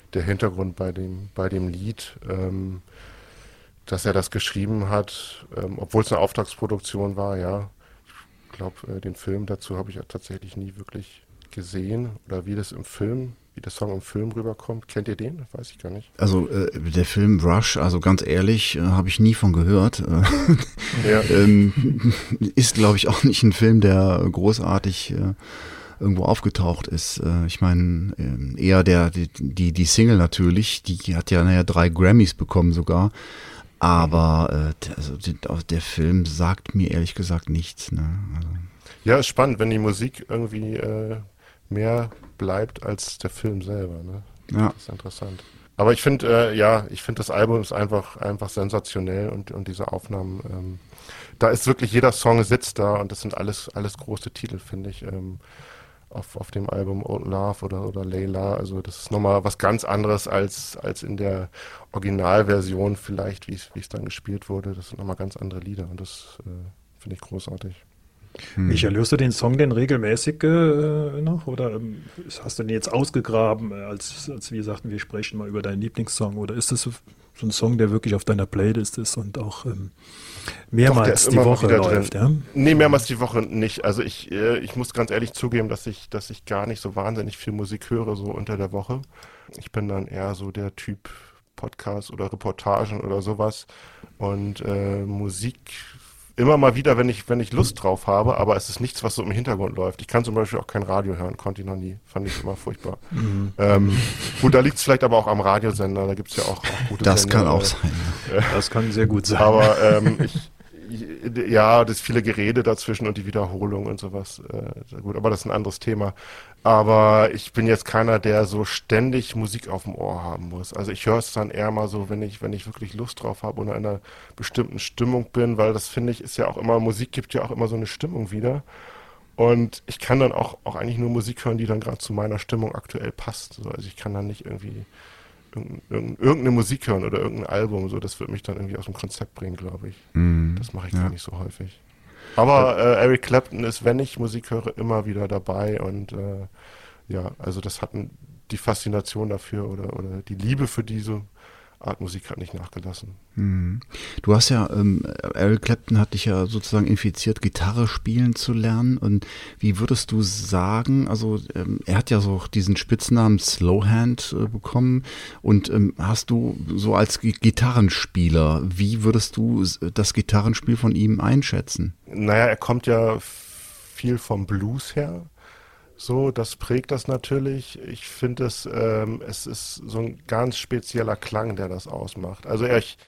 der Hintergrund bei dem Lied, dass er das geschrieben hat, obwohl es eine Auftragsproduktion war, ja. Ich glaube, den Film dazu habe ich ja tatsächlich nie wirklich gesehen oder wie der Song im Film rüberkommt. Kennt ihr den? Weiß ich gar nicht. Also der Film Rush, also ganz ehrlich, habe ich nie von gehört. Ja. Ist, glaube ich, auch nicht ein Film, der großartig irgendwo aufgetaucht ist. Ich meine, eher die Single natürlich, die hat ja nachher 3 Grammys bekommen sogar. Aber der Film sagt mir ehrlich gesagt nichts. Ne? Also. Ja, ist spannend, wenn die Musik irgendwie mehr bleibt als der Film selber. Ne? Ja. Das ist interessant. Aber ich finde, ich finde das Album ist einfach sensationell und diese Aufnahmen, da ist wirklich jeder Song sitzt da und das sind alles große Titel, finde ich, auf dem Album Old Love oder Layla. Also das ist nochmal was ganz anderes als in der Originalversion vielleicht, wie es dann gespielt wurde. Das sind nochmal ganz andere Lieder und das finde ich großartig. Michael, hörst du den Song denn regelmäßig noch oder hast du den jetzt ausgegraben, als wir sagten, wir sprechen mal über deinen Lieblingssong, oder ist das so ein Song, der wirklich auf deiner Playlist ist und auch mehrmals Doch, die Woche läuft? Ja? Nee, mehrmals die Woche nicht. Also ich muss ganz ehrlich zugeben, dass ich gar nicht so wahnsinnig viel Musik höre, so unter der Woche. Ich bin dann eher so der Typ Podcast oder Reportagen oder sowas und Musik immer mal wieder, wenn ich Lust drauf habe, aber es ist nichts, was so im Hintergrund läuft. Ich kann zum Beispiel auch kein Radio hören, konnte ich noch nie, fand ich immer furchtbar. Gut, da liegt es vielleicht aber auch am Radiosender, da gibt es ja auch gute Das Sender. kann auch sein. Das kann sehr gut sein. Aber das viele Gerede dazwischen und die Wiederholung und sowas. Gut, aber das ist ein anderes Thema. Aber ich bin jetzt keiner, der so ständig Musik auf dem Ohr haben muss. Also ich höre es dann eher mal so, wenn ich wirklich Lust drauf habe und in einer bestimmten Stimmung bin, weil das finde ich ist ja auch immer, Musik gibt ja auch immer so eine Stimmung wieder. Und ich kann dann auch eigentlich nur Musik hören, die dann gerade zu meiner Stimmung aktuell passt. So, also ich kann dann nicht irgendwie irgendeine Musik hören oder irgendein Album, so, das wird mich dann irgendwie aus dem Konzept bringen, glaube ich. Das mache ich gar nicht so häufig. Aber Eric Clapton ist, wenn ich Musik höre, immer wieder dabei und also das hat die Faszination dafür oder die Liebe für diese Art Musik hat nicht nachgelassen. Du hast ja, Eric Clapton hat dich ja sozusagen infiziert, Gitarre spielen zu lernen. Und wie würdest du sagen, also er hat ja so diesen Spitznamen Slowhand bekommen. Und hast du so als Gitarrenspieler, wie würdest du das Gitarrenspiel von ihm einschätzen? Naja, er kommt ja viel vom Blues her. So, das prägt das natürlich. Ich finde es ist so ein ganz spezieller Klang, der das ausmacht. Also